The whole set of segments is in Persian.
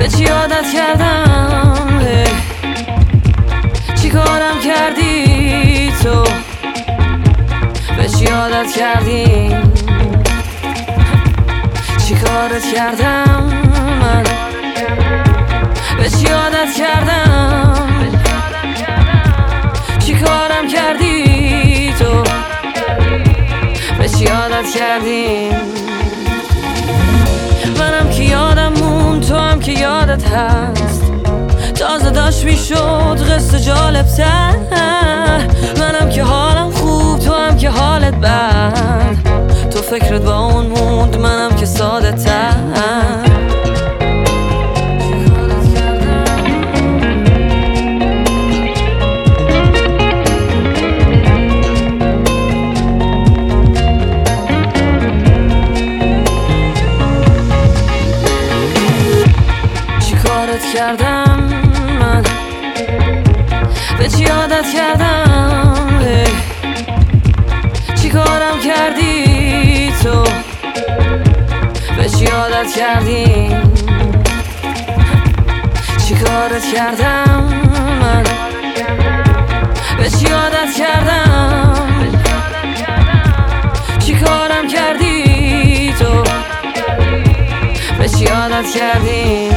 به چی عادت کردم، چی کارم کردی تو، به چی عادت کردی، چی کارت کردم من، به چی عادت کردم، چی کارم کردی تو، به چی عادت کردی. منم که یادم مون، تو هم که یادت هست، تازه داشت میشد قصه جالب تر. منم که حالم خوب، تو هم که حالت بد، تو فکرت با اون موند، منم که ساده تر. کردم من، به چی عادت کردم، چی کارم کردی تو، به چی عادت کردی، چی کارت کردم من، به چی عادت کردم، چی کارم کردی تو، به چی عادت کردی.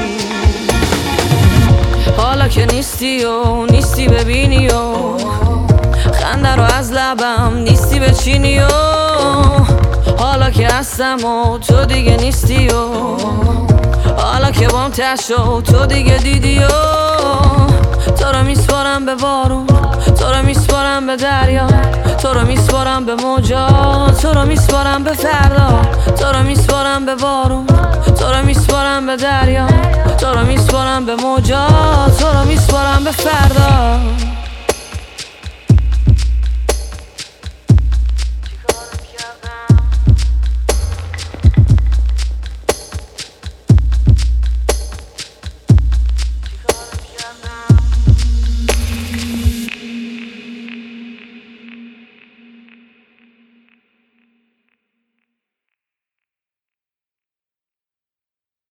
حالا که نیستی و نیستی ببینی و خنده رو از لبم نیستی بچینی و حالا که هستم و تو دیگه نیستی و حالا که بام تشت و تو دیگه دیدی و تو رو میسپارم به بارون، تو رو میسپارم به دریا، تو رو میسپارم به موجا، تو رو میسپارم به فردا، تو رو میسپارم به بارون، تو رو میسپارم به دریا، تو رو میسپارم به موجا، تو رو میسپارم به فردا.